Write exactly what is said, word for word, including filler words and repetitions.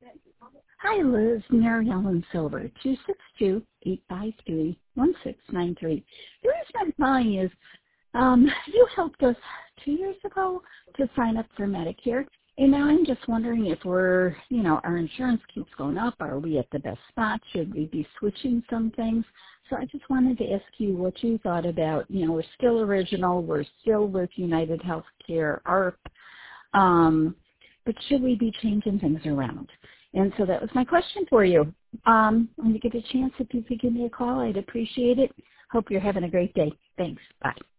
Hi, Liz. Mary Ellen Silver, two six two, eight five three, one six nine three. The reason I'm calling is um, you helped us two years ago to sign up for Medicare, and now I'm just wondering if we're, you know, our insurance keeps going up. Are we at the best spot? Should we be switching some things? So I just wanted to ask you what you thought about, you know, we're still original, we're still with United Healthcare, A R P, um, but should we be changing things around? And so that was my question for you. Um, when you get a chance, if you could give me a call, I'd appreciate it. Hope you're having a great day. Thanks. Bye.